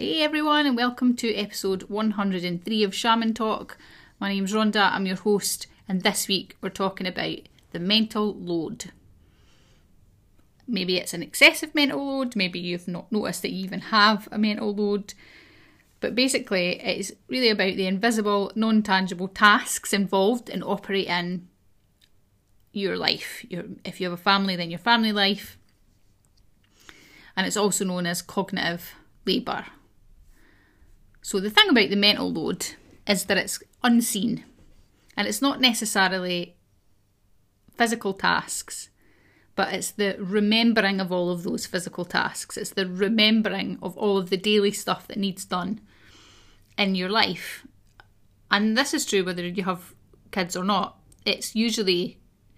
Hey everyone, and welcome to episode 103 of Shaman Talk. My name's Rhonda, I'm your host, and this week we're talking about the mental load. Maybe it's an excessive mental load, maybe you've not noticed that you even have a mental load, but basically it's really about the invisible, non-tangible tasks involved in operating your life. If you have a family, then your family life, and it's also known as cognitive labour. So the thing about the mental load is that it's unseen, and it's not necessarily physical tasks, but it's the remembering of all of those physical tasks. It's the remembering of all of the daily stuff that needs done in your life. And this is true whether you have kids or not. It's usually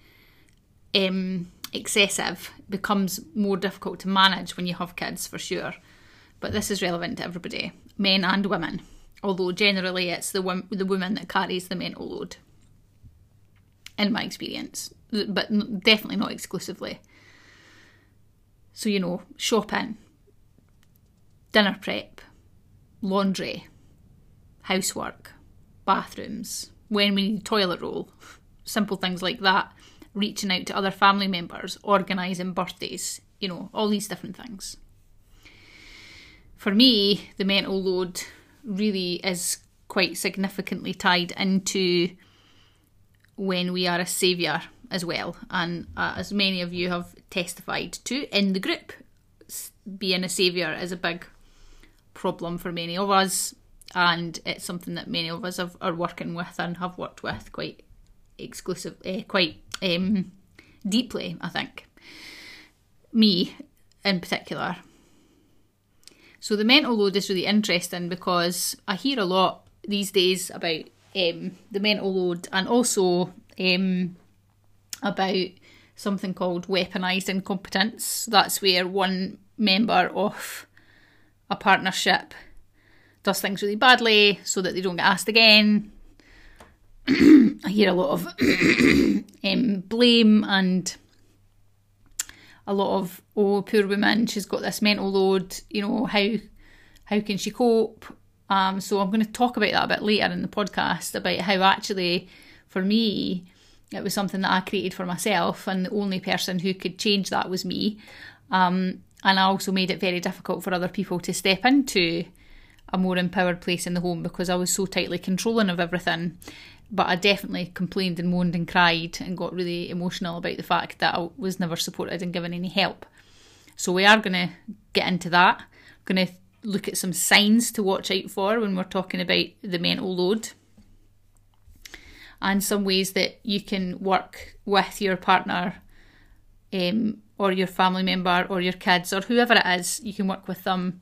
excessive, becomes more difficult to manage when you have kids, for sure. But this is relevant to everybody, men and women, although generally it's the woman that carries the mental load, in my experience, but definitely not exclusively. So, shopping, dinner prep, laundry, housework, bathrooms, when we need toilet roll, simple things like that, reaching out to other family members, organising birthdays, all these different things. For me, the mental load really is quite significantly tied into when we are a saviour as well. And as many of you have testified to in the group, being a saviour is a big problem for many of us. And it's something that many of us are working with and have worked with quite deeply, I think. Me in particular. So the mental load is really interesting because I hear a lot these days about the mental load, and also about something called weaponised incompetence. That's where one member of a partnership does things really badly so that they don't get asked again. I hear a lot of blame and a lot of, oh, poor woman, she's got this mental load, how can she cope? So I'm going to talk about that a bit later in the podcast, about how actually, for me, it was something that I created for myself, and the only person who could change that was me. And I also made it very difficult for other people to step into a more empowered place in the home because I was so tightly controlling of everything. But I definitely complained and moaned and cried and got really emotional about the fact that I was never supported and given any help. So we are going to get into that. We're going to look at some signs to watch out for when we're talking about the mental load, and some ways that you can work with your partner or your family member or your kids or whoever it is. You can work with them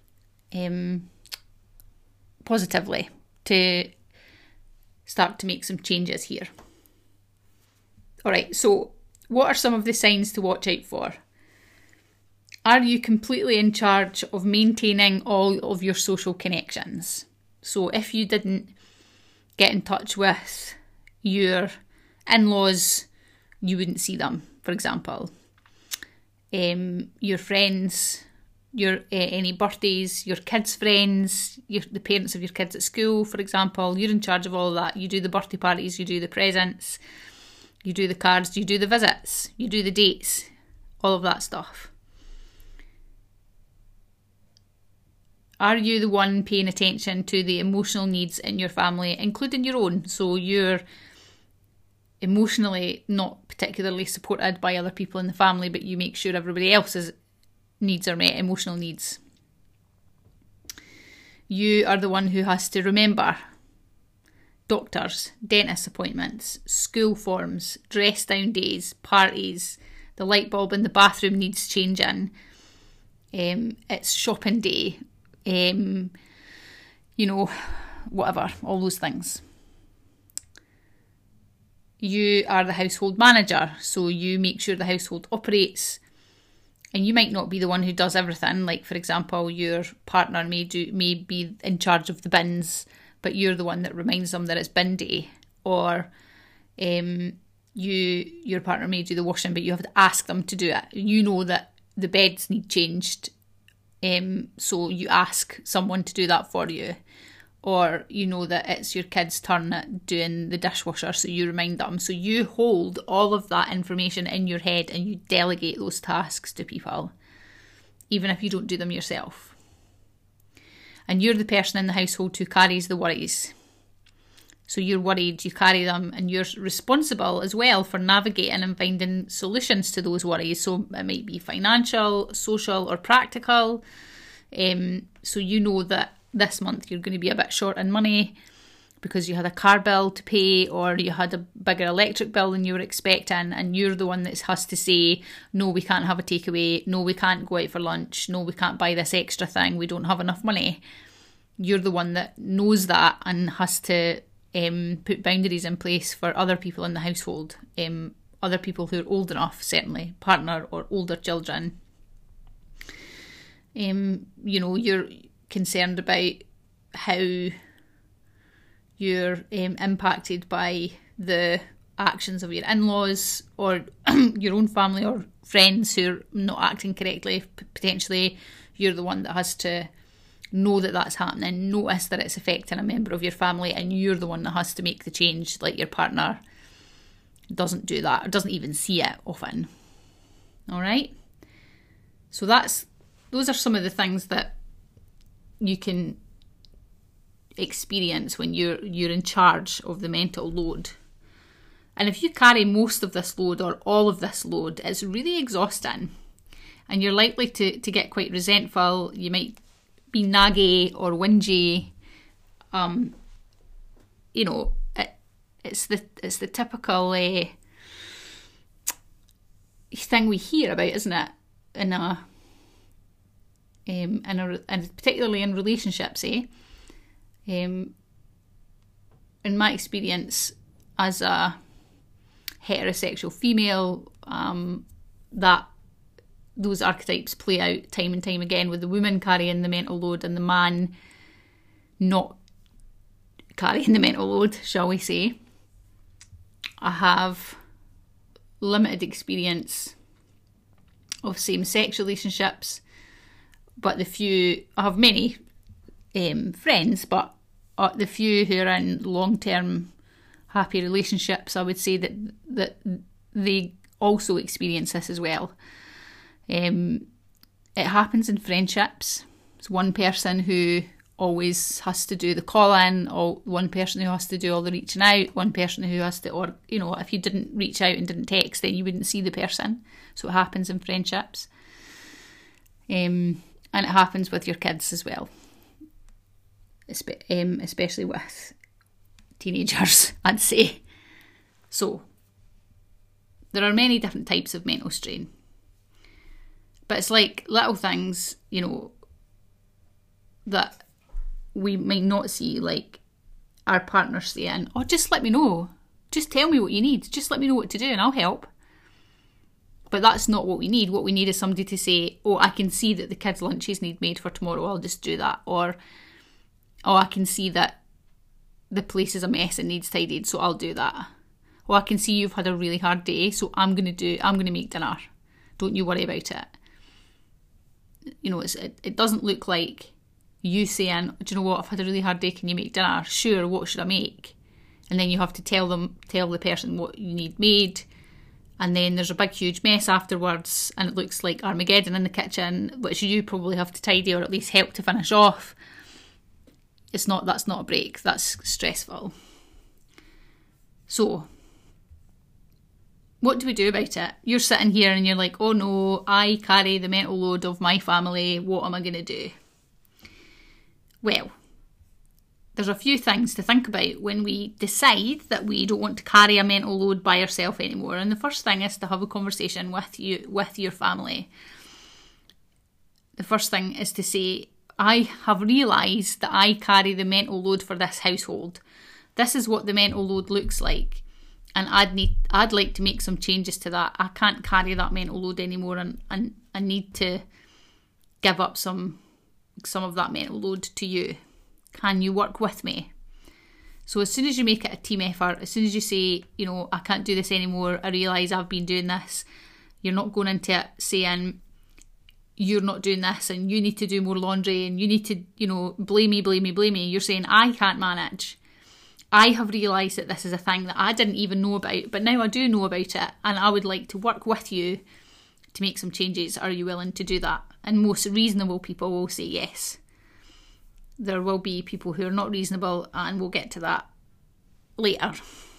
positively to start to make some changes here. Alright, so what are some of the signs to watch out for? Are you completely in charge of maintaining all of your social connections? So if you didn't get in touch with your in-laws, you wouldn't see them, for example. Your friends, your any birthdays, your kids' friends, the parents of your kids at school, for example, you're in charge of all that. You do the birthday parties, you do the presents, you do the cards, you do the visits, you do the dates, all of that stuff. Are you the one paying attention to the emotional needs in your family, including your own? So you're emotionally not particularly supported by other people in the family, but you make sure everybody else's needs are met, emotional needs. You are the one who has to remember doctors, dentist appointments, school forms, dress down days, parties, the light bulb in the bathroom needs changing, it's shopping day, whatever, all those things. You are the household manager, so you make sure the household operates. And you might not be the one who does everything. Like, for example, your partner may be in charge of the bins, but you're the one that reminds them that it's bin day. Or your partner may do the washing, but you have to ask them to do it. You know that the beds need changed so you ask someone to do that for you. Or you know that it's your kid's turn at doing the dishwasher, so you remind them. So you hold all of that information in your head and you delegate those tasks to people, even if you don't do them yourself. And you're the person in the household who carries the worries. So you're worried, you carry them, and you're responsible as well for navigating and finding solutions to those worries. So it might be financial, social, or practical. So you know that this month you're going to be a bit short in money because you had a car bill to pay, or you had a bigger electric bill than you were expecting, and you're the one that has to say, no, we can't have a takeaway, no, we can't go out for lunch, no, we can't buy this extra thing, we don't have enough money. You're the one that knows that and has to put boundaries in place for other people in the household, other people who are old enough, certainly, partner or older children. You're concerned about how you're impacted by the actions of your in-laws or your own family or friends who are not acting correctly. Potentially you're the one that has to know that that's happening, notice that it's affecting a member of your family, and you're the one that has to make the change. Like, your partner doesn't do that, or doesn't even see it often. All right, so those are some of the things that you can experience when you're in charge of the mental load. And if you carry most of this load or all of this load, it's really exhausting, and you're likely to get quite resentful. You might be naggy or whingy. It's the typical thing we hear about, isn't it? And particularly in relationships, in my experience as a heterosexual female, that those archetypes play out time and time again, with the woman carrying the mental load and the man not carrying the mental load, shall we say. I have limited experience of same-sex relationships, but I have many friends, but the few who are in long-term happy relationships, I would say that they also experience this as well. It happens in friendships. It's one person who always has to do the call-in, or one person who has to do all the reaching out, one person who has to, or, if you didn't reach out and didn't text, then you wouldn't see the person. So it happens in friendships. And it happens with your kids as well, especially with teenagers, I'd say. So there are many different types of mental strain. But it's like little things, that we might not see, like our partner saying, oh, just let me know. Just tell me what you need. Just let me know what to do and I'll help. But that's not what we need. What we need is somebody to say, oh, I can see that the kids' lunches need made for tomorrow, I'll just do that. Or, oh, I can see that the place is a mess and needs tidied, so I'll do that. Or I can see you've had a really hard day, so I'm going to make dinner. Don't you worry about it. It doesn't look like you saying, do you know what, I've had a really hard day, can you make dinner? Sure, what should I make? And then you have to tell the person what you need made, and then there's a big huge mess afterwards, and it looks like Armageddon in the kitchen, which you probably have to tidy or at least help to finish off. That's not a break, that's stressful. So what do we do about it? You're sitting here and you're like, oh no, I carry the mental load of my family, what am I going to do? Well, there's a few things to think about when we decide that we don't want to carry a mental load by ourselves anymore. And the first thing is to have a conversation with your family. The first thing is to say, I have realised that I carry the mental load for this household. This is what the mental load looks like. And I'd like to make some changes to that. I can't carry that mental load anymore, and I need to give up some of that mental load to you. Can you work with me? So as soon as you make it a team effort, as soon as you say, I can't do this anymore, I realise I've been doing this, you're not going into it saying, you're not doing this and you need to do more laundry and you need to, blame me. You're saying I can't manage. I have realised that this is a thing that I didn't even know about, but now I do know about it, and I would like to work with you to make some changes. Are you willing to do that? And most reasonable people will say yes. There will be people who are not reasonable, and we'll get to that later.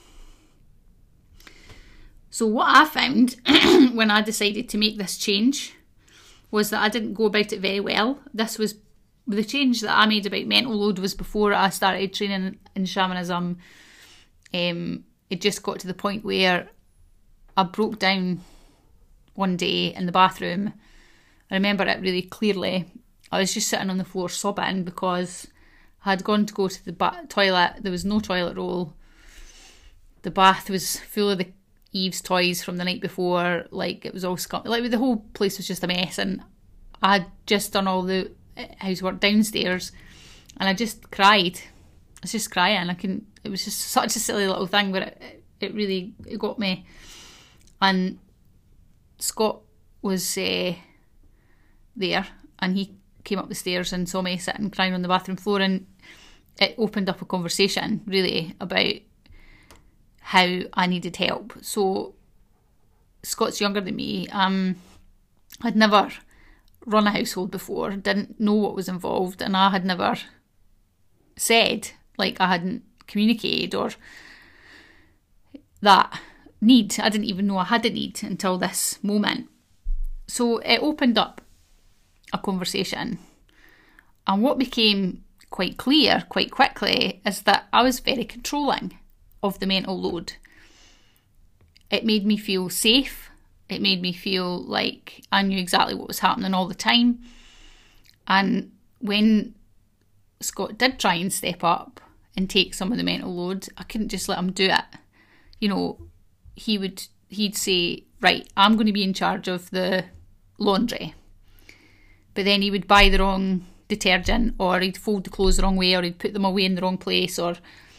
So what I found when I decided to make this change was that I didn't go about it very well. This was the change that I made about mental load was before I started training in shamanism. It just got to the point where I broke down one day in the bathroom. I remember it really clearly. I was just sitting on the floor sobbing because I had gone to go to the toilet. There was no toilet roll. The bath was full of the Eve's toys from the night before. Like, it was all the whole place was just a mess, and I had just done all the housework downstairs, and I just cried. I was just crying. It was just such a silly little thing, but it really got me. And Scott was there, and he came up the stairs and saw me sitting crying on the bathroom floor, and it opened up a conversation really about how I needed help. So Scott's younger than me. I'd never run a household before, didn't know what was involved, and I had never said, like, I hadn't communicated or that need. I didn't even know I had a need until this moment. So it opened up a conversation, and what became quite clear quite quickly is that I was very controlling of the mental load. It made me feel safe. It made me feel like I knew exactly what was happening all the time. And when Scott did try and step up and take some of the mental load, I couldn't just let him do it. He'd say, right, I'm going to be in charge of the laundry. But then he would buy the wrong detergent, or he'd fold the clothes the wrong way, or he'd put them away in the wrong place, or,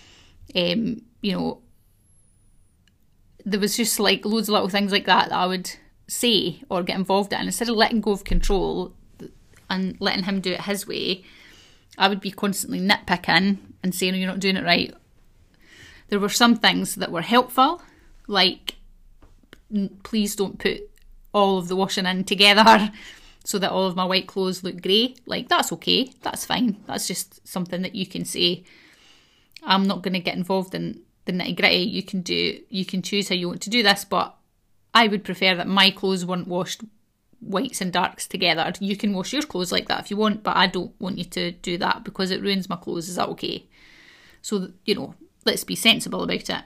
there was just like loads of little things like that I would say or get involved in. Instead of letting go of control and letting him do it his way, I would be constantly nitpicking and saying, you're not doing it right. There were some things that were helpful, like, please don't put all of the washing in together so that all of my white clothes look grey. Like, that's okay, that's fine. That's just something that you can say. I'm not going to get involved in the nitty gritty. You can choose how you want to do this, but I would prefer that my clothes weren't washed whites and darks together. You can wash your clothes like that if you want, but I don't want you to do that because it ruins my clothes. Is that okay? So, let's be sensible about it.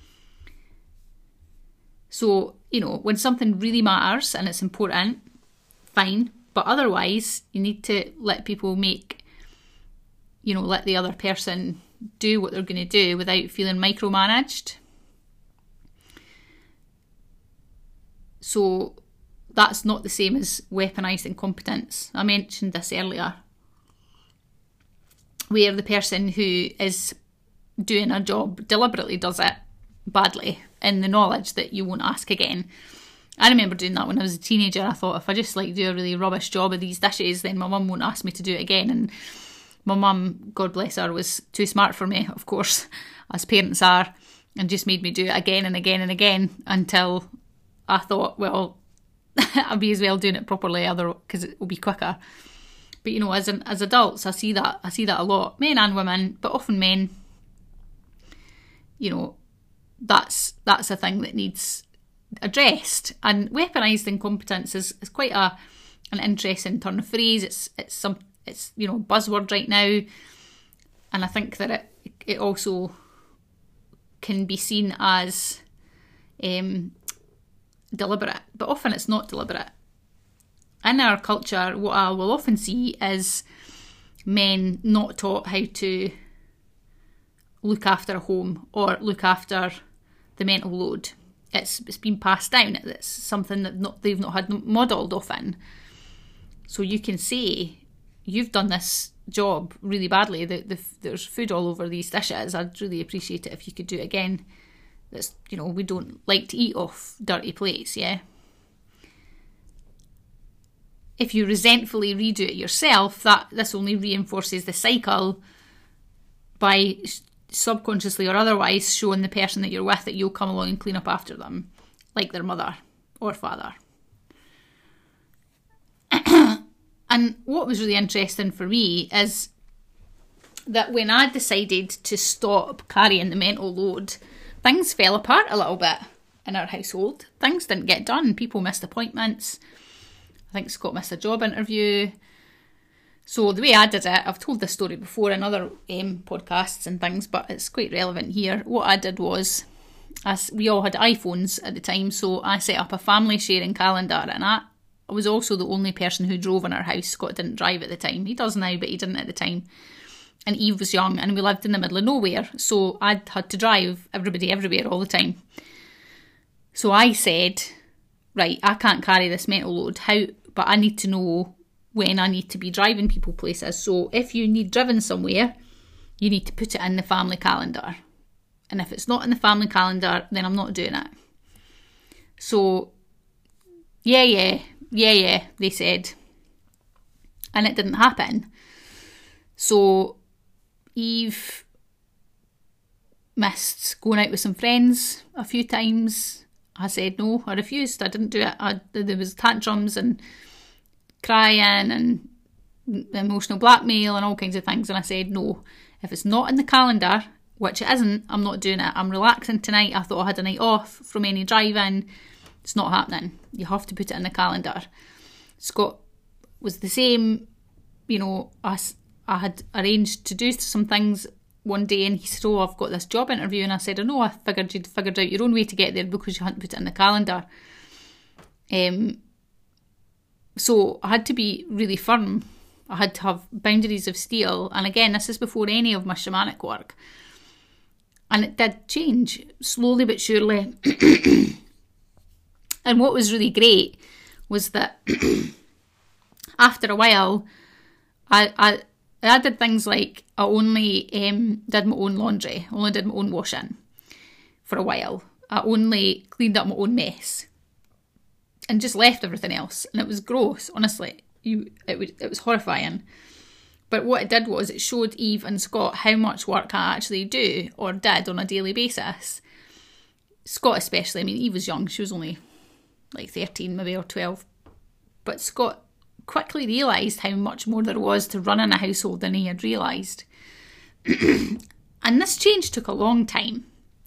So, when something really matters and it's important, fine, but otherwise you need to let people let the other person do what they're going to do without feeling micromanaged. So that's not the same as weaponised incompetence. I mentioned this earlier, where the person who is doing a job deliberately does it badly in the knowledge that you won't ask again. I remember doing that when I was a teenager. I thought, if I just do a really rubbish job of these dishes, then my mum won't ask me to do it again. And my mum, God bless her, was too smart for me, of course, as parents are, and just made me do it again and again and again until I thought, well, I'll be as well doing it properly, because it will be quicker. But as adults, I see that a lot, men and women, but often men. That's a thing that needs addressed. And weaponised incompetence is quite an interesting turn of phrase. It's buzzword right now, and I think that it also can be seen as deliberate, but often it's not deliberate. In our culture, what I will often see is men not taught how to look after a home or look after the mental load. It's been passed down. It's something that they've not had modelled often. So you can say, you've done this job really badly. There's food all over these dishes. I'd really appreciate it if you could do it again. We don't like to eat off dirty plates, yeah. if you resentfully redo it yourself, this only reinforces the cycle by subconsciously or otherwise showing the person that you're with that you'll come along and clean up after them, like their mother or father. And what was really interesting for me is that when I decided to stop carrying the mental load, things fell apart a little bit in our household. Things didn't get done. People missed appointments. I think Scott missed a job interview. So the way I did it, I've told this story before in other podcasts and things, but it's quite relevant here. What I did was, we all had iPhones at the time, so I set up a family sharing calendar, and I was also the only person who drove in our house. Scott didn't drive at the time. He does now, but he didn't at the time. And Eve was young, and we lived in the middle of nowhere, so I'd had to drive everybody everywhere all the time. So I said, right, I can't carry this mental load, but I need to know when I need to be driving people places. So if you need driven somewhere, you need to put it in the family calendar. And if it's not in the family calendar, then I'm not doing it. So, yeah, they said. And it didn't happen. So Eve missed going out with some friends a few times. I said no, I refused, I didn't do it. There was tantrums and crying and emotional blackmail and all kinds of things, and I said no. If it's not in the calendar, which it isn't, I'm not doing it. I'm relaxing tonight. I thought I had a night off from any driving. It's not happening. You have to put it in the calendar. Scott was the same. You know, I had arranged to do some things one day, and he said, oh, I've got this job interview, and I said, I know, I figured you'd figured out your own way to get there because you hadn't put it in the calendar. So I had to be really firm. I had to have boundaries of steel. And again, this is before any of my shamanic work. And it did change, slowly but surely. And what was really great was that after a while, I did things like I only did my own laundry, only did my own washing for a while. I only cleaned up my own mess and just left everything else. And it was gross, honestly. It was horrifying. But what it did was it showed Eve and Scott how much work I actually do or did on a daily basis. Scott especially. I mean, Eve was young. She was only like 13 maybe or 12. But Scott quickly realised how much more there was to running a household than he had realised. And this change took a long time.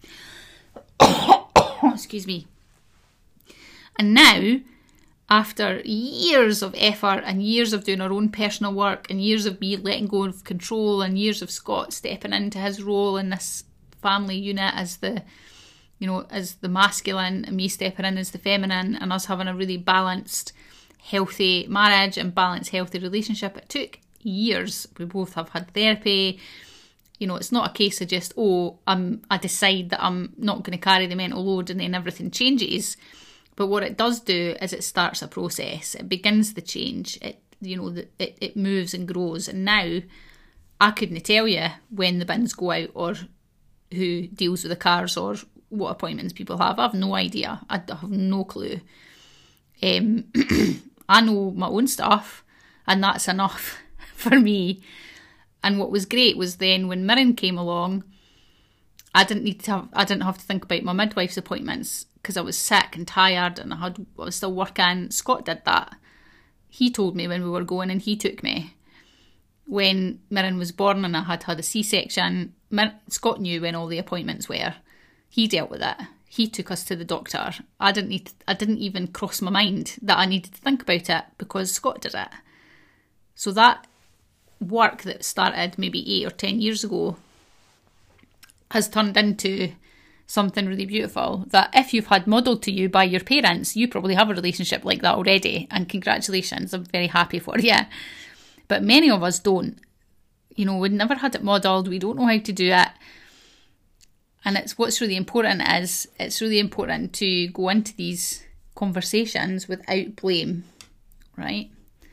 Excuse me. And now, after years of effort and years of doing our own personal work and years of me letting go of control and years of Scott stepping into his role in this family unit as the masculine and me stepping in as the feminine, and us having a really balanced, healthy marriage and balanced, healthy relationship, it took years. We both have had therapy. You know, it's not a case of just, I decide that I'm not going to carry the mental load and then everything changes. But what it does do is it starts a process. It begins the change. It moves and grows. And now I couldn't tell you when the bins go out or who deals with the cars or what appointments people have. I have no idea. I have no clue. I know my own stuff, and that's enough for me. And what was great was then when Mirren came along, I didn't have to think about my midwife's appointments because I was sick and tired and I was still working. Scott did that. He told me when we were going and he took me. When Mirren was born and I had a C-section, Scott knew when all the appointments were. He dealt with it. He took us to the doctor. I didn't even cross my mind that I needed to think about it because Scott did it. So that work that started maybe 8 or 10 years ago has turned into something really beautiful that if you've had modelled to you by your parents, you probably have a relationship like that already, and congratulations, I'm very happy for you. But many of us don't. You know, we've never had it modelled, we don't know how to do it. And what's really important is it's really important to go into these conversations without blame, right?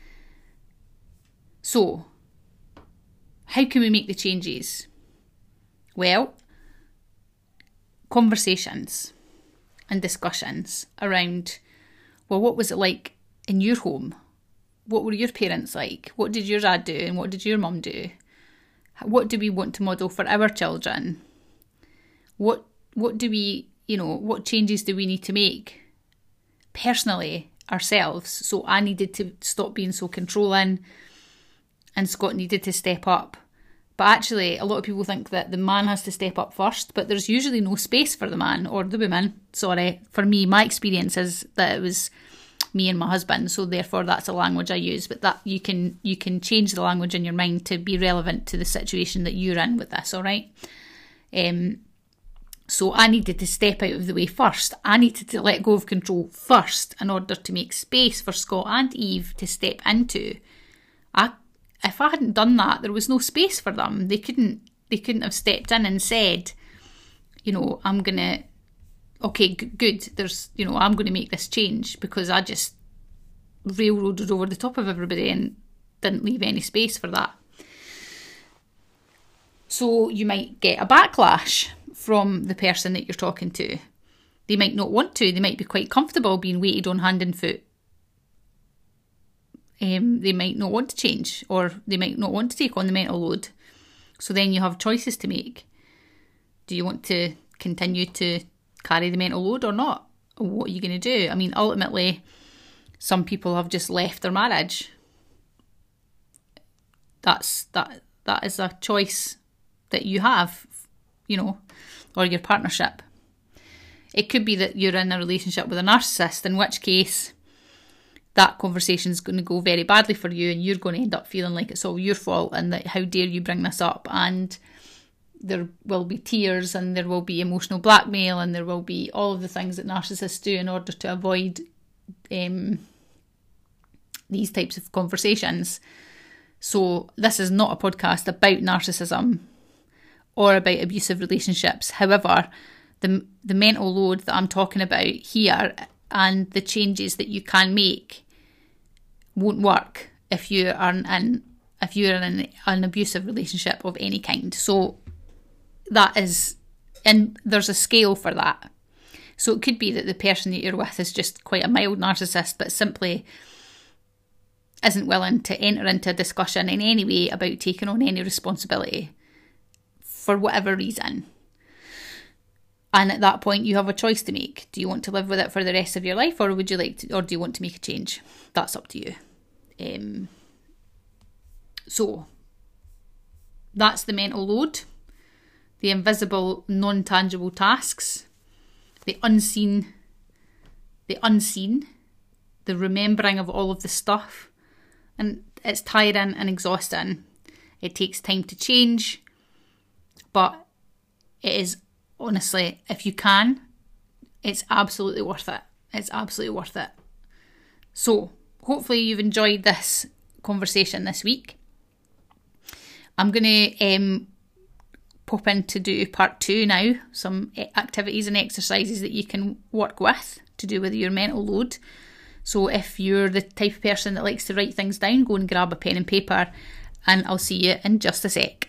So, how can we make the changes? Well, conversations and discussions around, well, what was it like in your home? what were your parents like? What did your dad do and what did your mum do? What do we want to model for our children? What do we, what changes do we need to make personally ourselves? So I needed to stop being so controlling and Scott needed to step up. But actually, a lot of people think that the man has to step up first, but there's usually no space for the man or the woman. Sorry, for me, my experience is that it was me and my husband, so therefore that's the language I use. But that you can change the language in your mind to be relevant to the situation that you're in with this, all right? So I needed to step out of the way first. I needed to let go of control first in order to make space for Scott and Eve to step into. If I hadn't done that, there was no space for them. They couldn't have stepped in and said, I'm gonna, okay, good. I'm gonna make this change, because I just railroaded over the top of everybody and didn't leave any space for that. So you might get a backlash from the person that you're talking to. They might not want to. They might be quite comfortable being waited on hand and foot. They might not want to change, or they might not want to take on the mental load. So then you have choices to make. Do you want to continue to carry the mental load or not? What are you going to do? I mean, ultimately, some people have just left their marriage. That is a choice that you have, or your partnership. It could be that you're in a relationship with a narcissist, in which case that conversation is going to go very badly for you, and you're going to end up feeling like it's all your fault and that how dare you bring this up, and there will be tears and there will be emotional blackmail and there will be all of the things that narcissists do in order to avoid these types of conversations. So this is not a podcast about narcissism or about abusive relationships. However, the mental load that I'm talking about here and the changes that you can make won't work if you are in an abusive relationship of any kind. So that is, and there's a scale for that. So it could be that the person that you're with is just quite a mild narcissist, but simply isn't willing to enter into a discussion in any way about taking on any responsibility for whatever reason. And at that point, you have a choice to make. Do you want to live with it for the rest of your life, or would you like to, or do you want to make a change? That's up to you. So that's the mental load, the invisible, non-tangible tasks, the unseen, the remembering of all of the stuff, and it's tiring and exhausting. It takes time to change, but it is. Honestly, if you can, it's absolutely worth it. It's absolutely worth it. So, hopefully you've enjoyed this conversation this week. I'm going to pop in to do part 2 now, some activities and exercises that you can work with to do with your mental load. So if you're the type of person that likes to write things down, go and grab a pen and paper, and I'll see you in just a sec.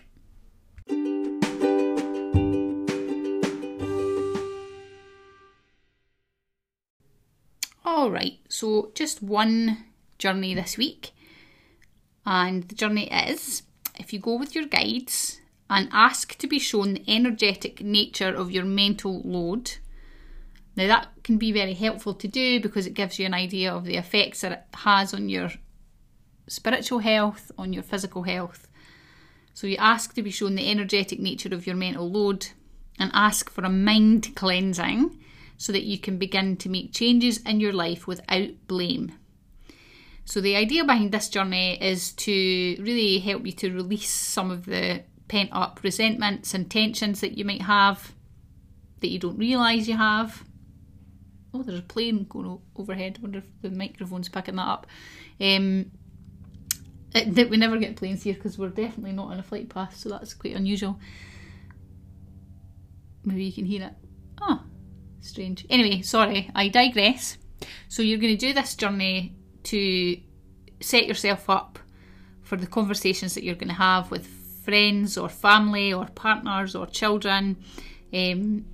Alright, so just one journey this week, and the journey is, if you go with your guides and ask to be shown the energetic nature of your mental load. Now that can be very helpful to do because it gives you an idea of the effects that it has on your spiritual health, on your physical health. So you ask to be shown the energetic nature of your mental load and ask for a mind cleansing so that you can begin to make changes in your life without blame. So the idea behind this journey is to really help you to release some of the pent up resentments and tensions that you might have that you don't realise you have. Oh, there's a plane going overhead. I wonder if the microphone's picking that up. We never get planes here because we're definitely not on a flight path, so that's quite unusual. Maybe you can hear it. Oh, strange. Anyway, sorry, I digress. So you're going to do this journey to set yourself up for the conversations that you're going to have with friends or family or partners or children, and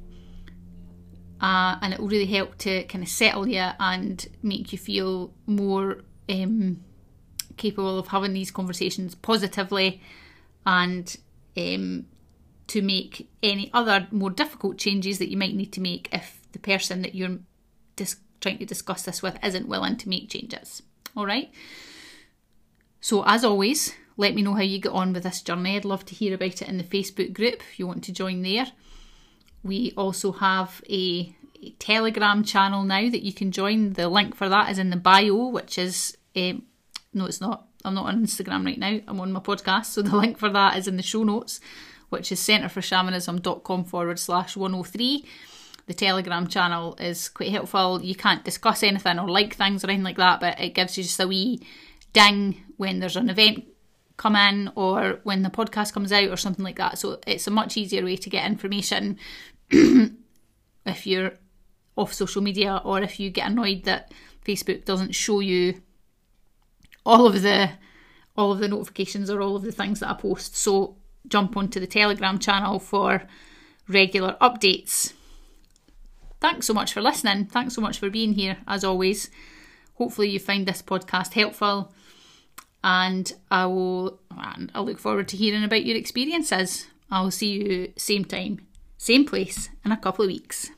it will really help to kind of settle you and make you feel more capable of having these conversations positively, and to make any other more difficult changes that you might need to make if the person that you're trying to discuss this with isn't willing to make changes. All right. So as always, let me know how you get on with this journey. I'd love to hear about it in the Facebook group if you want to join there. We also have a Telegram channel now that you can join. The link for that is in the bio, which is, no it's not, I'm not on Instagram right now, I'm on my podcast, so the link for that is in the show notes, which is centreforshamanism.com/103. The Telegram channel is quite helpful. You can't discuss anything or like things or anything like that, but it gives you just a wee ding when there's an event come in or when the podcast comes out or something like that. So it's a much easier way to get information if you're off social media, or if you get annoyed that Facebook doesn't show you all of the notifications or all of the things that I post. So jump onto the Telegram channel for regular updates. Thanks so much for listening. Thanks so much for being here, as always. Hopefully you find this podcast helpful, and I look forward to hearing about your experiences. I will see you same time, same place in a couple of weeks.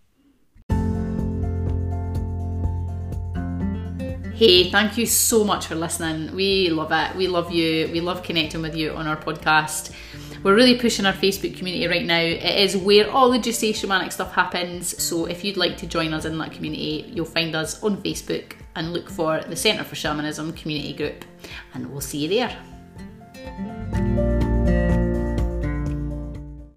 Hey, thank you so much for listening. We love it. We love you. We love connecting with you on our podcast. We're really pushing our Facebook community right now. It is where all the Just Say Shamanic stuff happens. So if you'd like to join us in that community, you'll find us on Facebook and look for the Centre for Shamanism community group. And we'll see you there.